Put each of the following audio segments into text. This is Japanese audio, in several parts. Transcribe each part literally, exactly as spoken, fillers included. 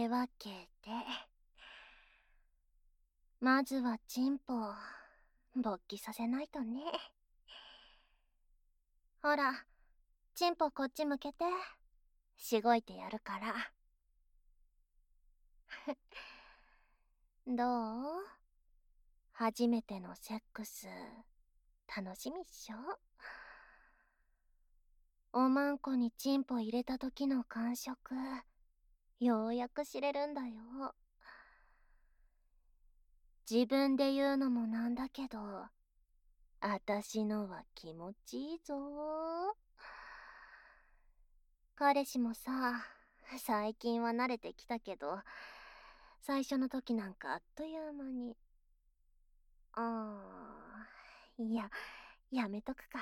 わけで、まずはチンポを勃起させないとね。ほら、チンポこっち向けて。しごいてやるから。どう？初めてのセックス、楽しみっしょ？おまんこにチンポ入れた時の感触、ようやく知れるんだよ。自分で言うのもなんだけど、あたしのは気持ちいいぞー。彼氏もさ、最近は慣れてきたけど、最初の時なんかあっという間に。あー、いや、やめとくか。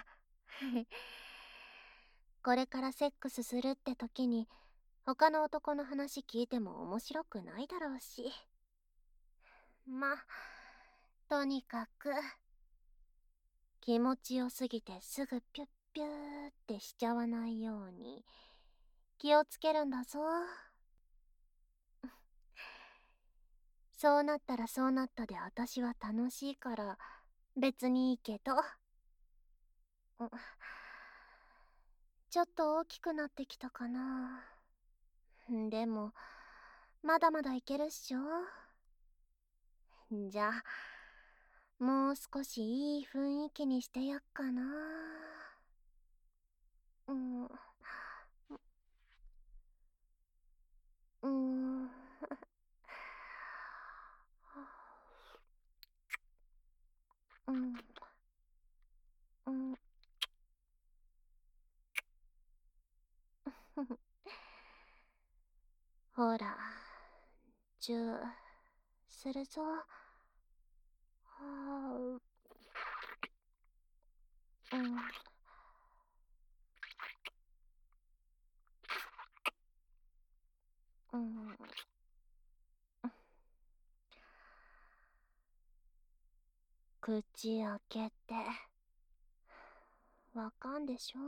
これからセックスするって時に、他の男の話聞いても面白くないだろうし。ま、とにかく、気持ちよすぎてすぐピュッピューってしちゃわないように、気をつけるんだぞ。そうなったらそうなったで私は楽しいから、別にいいけど。ちょっと大きくなってきたかな。でも、まだまだいけるっしょ。じゃあ、もう少しいい雰囲気にしてやっかな。うん。うん。うん。うん。ほら、チューするぞ。はあ。うん。うん。口開けて。わかんでしょ？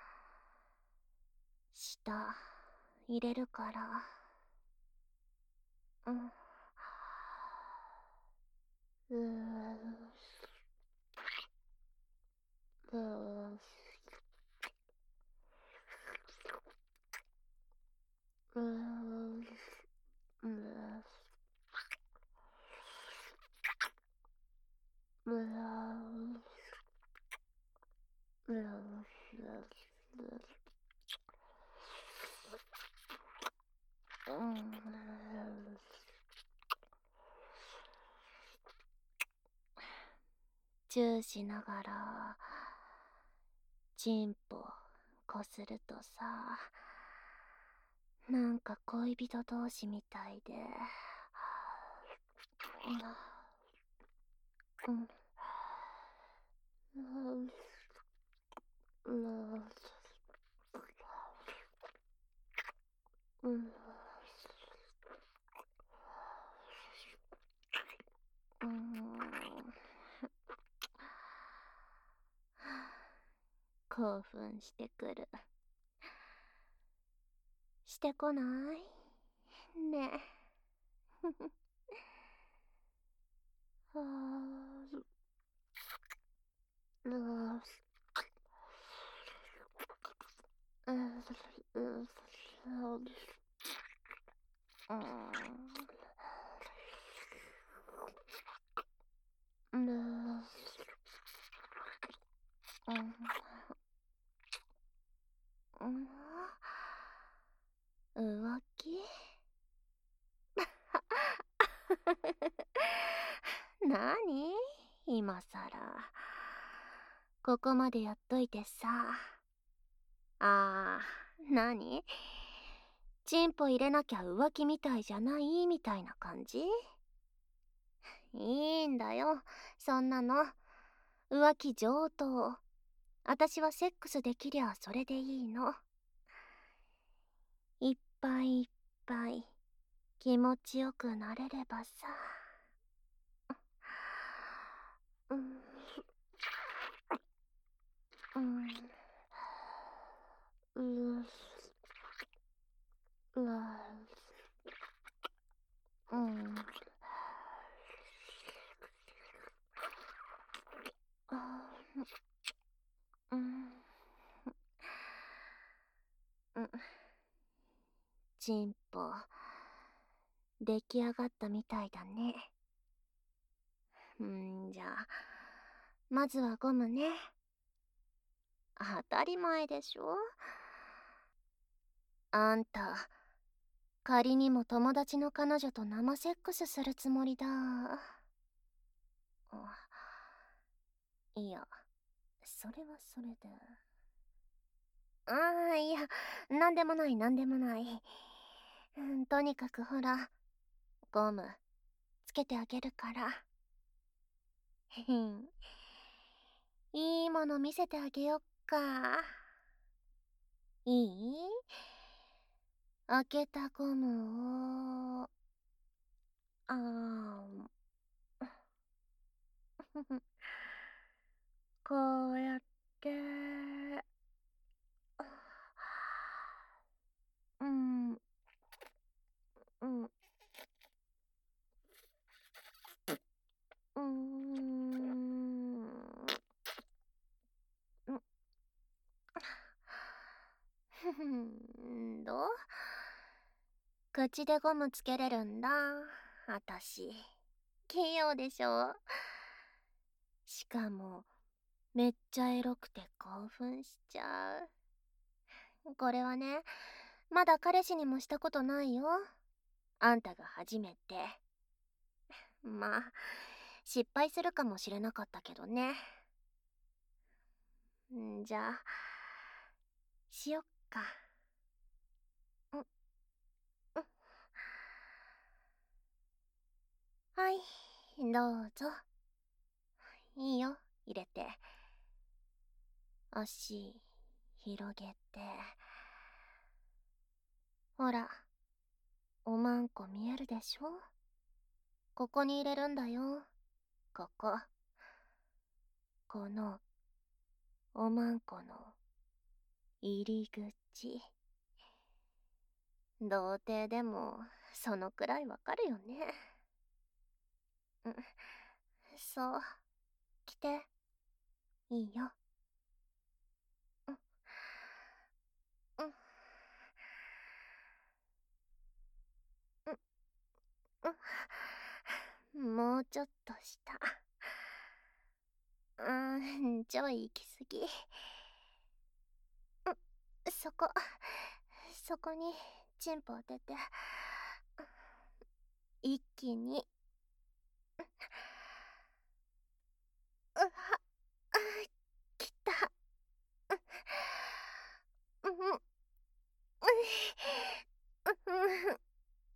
舌入れるから。うん。うーうーうーうーうーうーうん。チューしながらチンポこするとさ、なんか恋人同士みたいで。うん。うんうんうんうん興奮してくる。してこないねえ。はーうーうーうーうー浮気なに今さら。ここまでやっといてさ。あー、なにチンポ入れなきゃ浮気みたいじゃないみたいな感じ？いいんだよ、そんなの。浮気上等。私はセックスできりゃそれでいいの。いっぱいいっぱい気持ちよくなれればさ。うん。うん。ううわチンポ、出来上がったみたいだね。んじゃあ、まずはゴムね。当たり前でしょ。あんた、仮にも友達の彼女と生セックスするつもりだ。いや、それはそれで。ああ、いや、なんでもないなんでもない。うん、とにかくほら、ゴム、つけてあげるから。へへん。いいもの見せてあげよっか。いい？開けたゴムを、あーこうやって、うん、うん、うーん、ふふん、どう？口でゴムつけれるんだ、あたし。器用でしょ？しかも、めっちゃエロくて興奮しちゃう。これはね、まだ彼氏にもしたことないよ。あんたが初めて。まあ、失敗するかもしれなかったけどね。んじゃあ、しよっか。うん、うん。はい、どうぞ。いいよ、入れて。足、広げて。ほら、おまんこ見えるでしょ？ここに入れるんだよ。ここ。この、おまんこの、入り口。童貞でも、そのくらいわかるよね。うん、そう。来て。いいよ。うん、うん、うん。もうちょっとした。うーん、ちょい行きすぎ。うん、そこ、そこに、チンポ当てて。一気に。うわ、きた。うん、うん、うん、うん、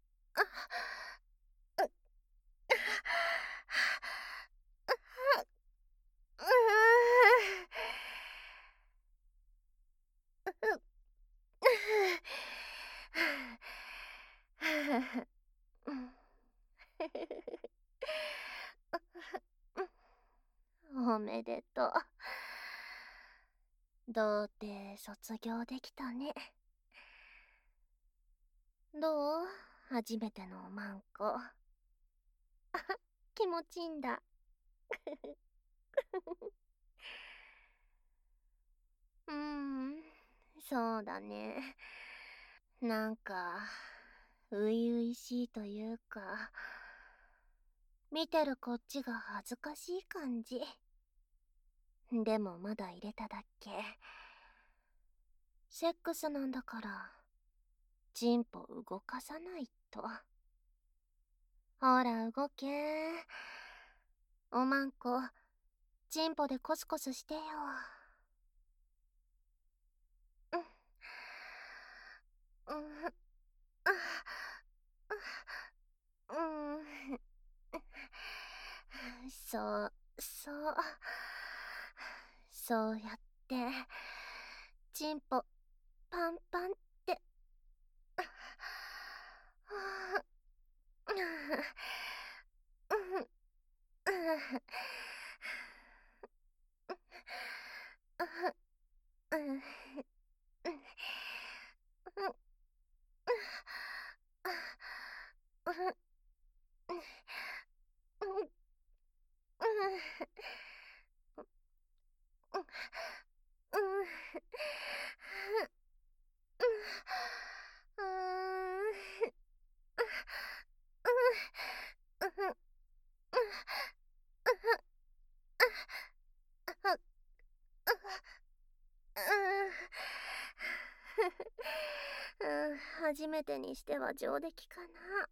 おめでとう。童貞卒業できたね。どう？初めてのおまんこ。気持ちいいんだ。うーん、そうだね。なんか、初々しいというか、見てるこっちが恥ずかしい感じ。でもまだ入れただけ。セックスなんだから、チンポ動かさないと。ほら動けー。おまんこ、チンポでコスコスしてよ。うん、うん、あ、うん、そう、そう、そうやって、チンポ、パンパンって、 めてにしては上出来か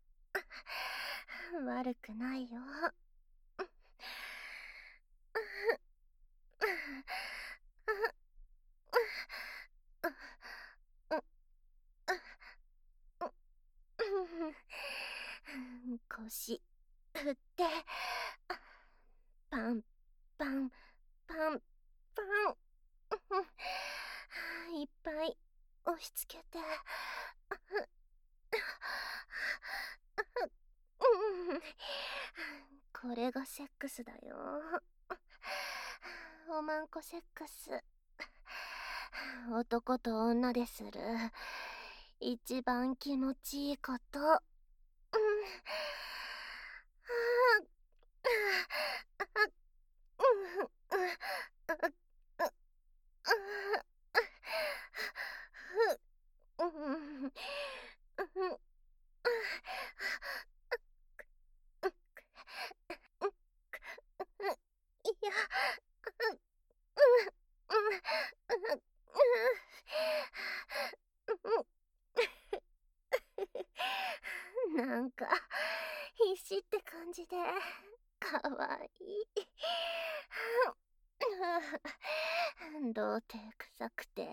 な。悪くないよ。腰振ってパンパンパンパンいっぱい押し付けてこれがセックスだよ。おまんこセックス。男と女でする一番気持ちいいこと。いや、なんか必死って感じでかわいい。童貞臭くて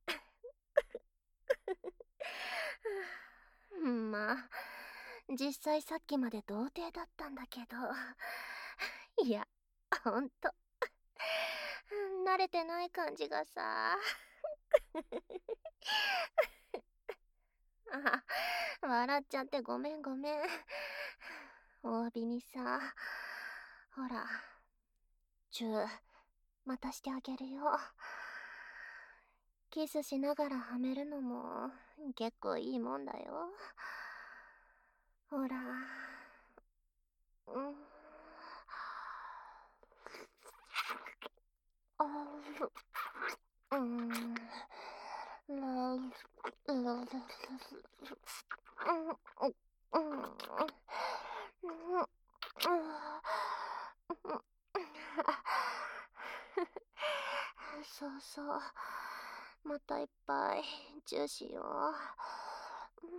まあ実際さっきまで童貞だったんだけど、いやほんと慣れてない感じがさ。あ、笑っちゃってごめんごめん。お詫びにさ、ほらチューまたしてあげるよ。キスしながらはめるのも結構いいもんだよ。ほら、うん、あうん、ラララうん、うん、そうそう、またいっぱいチューしよう。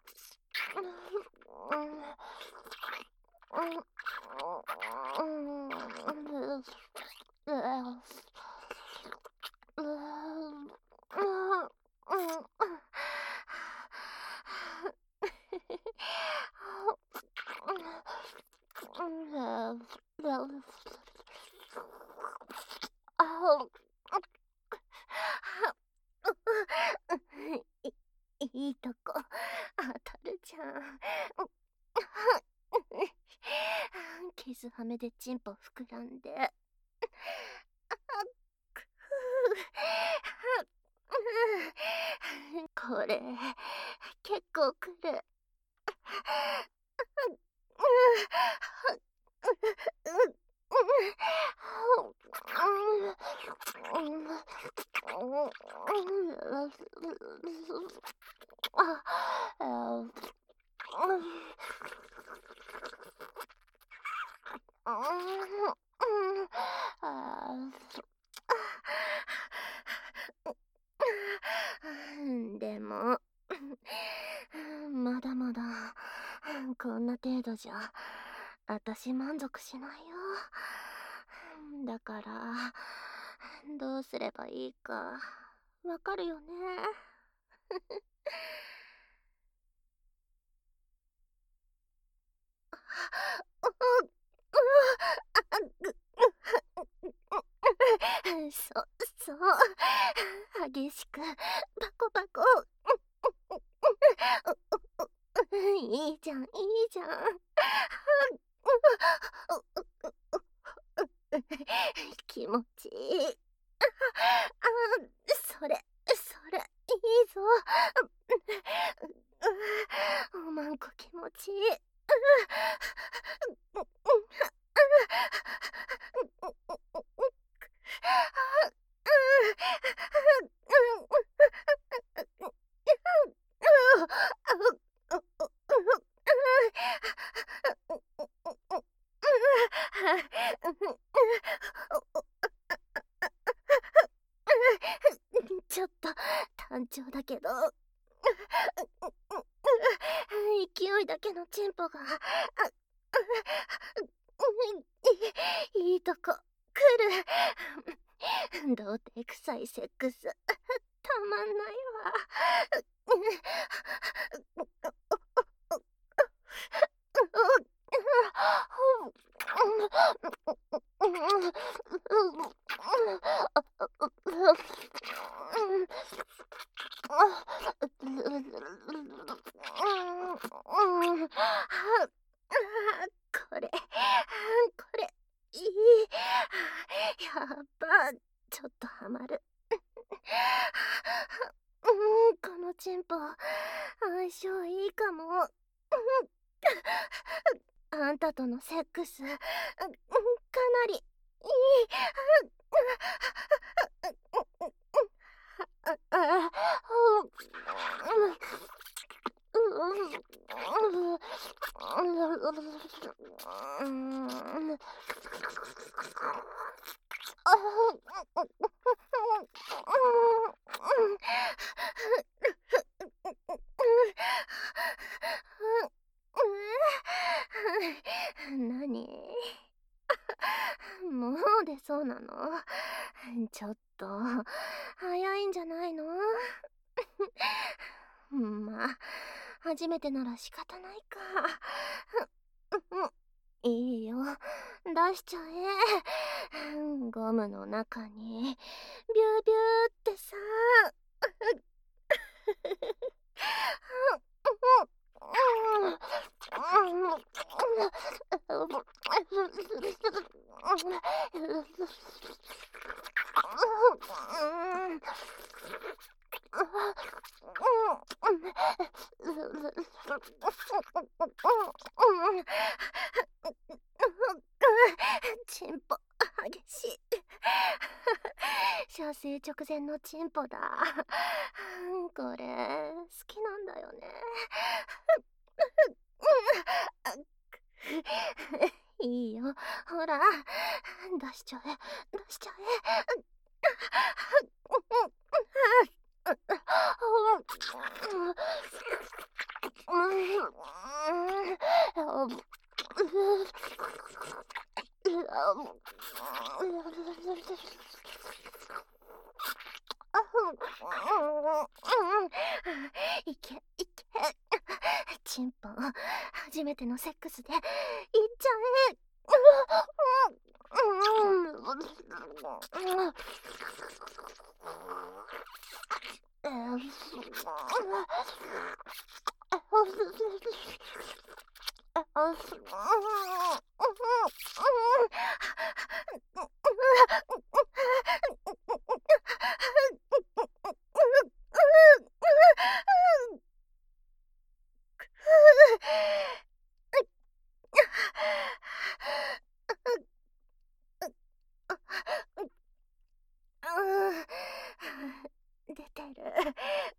いいいとこ当たるじゃん。傷はめでチンポ膨らんで。これ結構くる。でもまだまだこんな程度じゃあたし満足しないよ。だからどうすればいいかわかるよね。そ、そう。激しく、パコパコ。いいじゃん、いいじゃん。気持ちいい。それ、それ、いいぞ。おまんこ気持ちいい。ちょっと単調だけど強いだけのチンポが、あ、いいとこ来る。童貞臭いセックスたまんないわ。これ、これ、いい。やっば、ちょっとハマる。うん、このチンポ、相性いいかも。あんたとのセックス、かなりいい。何？もう出そうなの？ちょっと早いんじゃないの？まあ初めてなら仕方ないか。いいよ、出しちゃえ。ゴムの中にビュービューってさ。チンポ激しい。射精直前のチンポだ。これ好きなんだよね。いいよ、ほら出しちゃえ、出しちゃえ。いけいけ、チンポ初めてのセックスでいっちゃえ。出てる。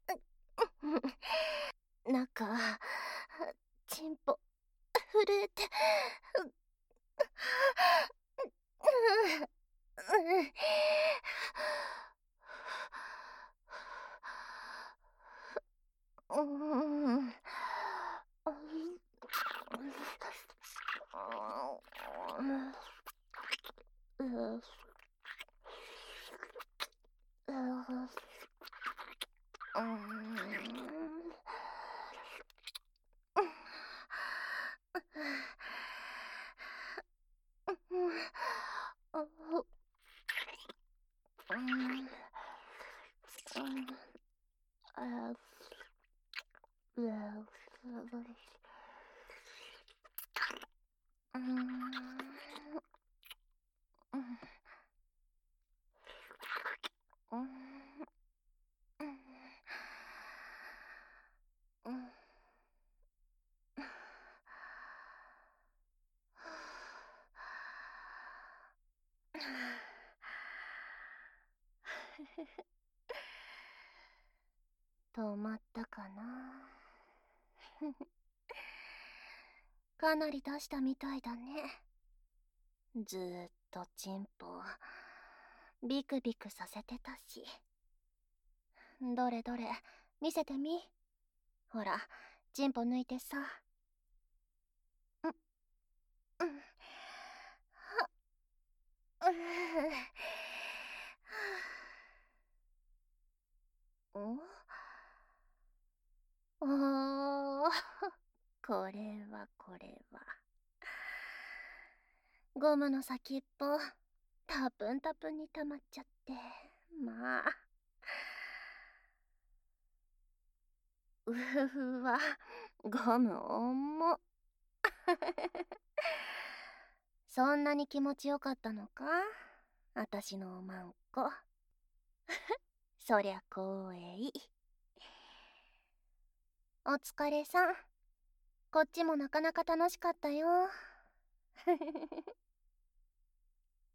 なんかチンポ震えて。うん。止まったかな。かなり出したみたいだね。ずーっとチンポビクビクさせてたし。どれどれ見せてみ。ほらチンポ抜いてさ。 うんおー、これはこれは。ゴムの先っぽ、たぷんたぷんに溜まっちゃって。まあ。うふふは、ゴム重っ。そんなに気持ちよかったのか、あたしのおまんこ。そりゃ光栄。お疲れさん。こっちもなかなか楽しかったよ。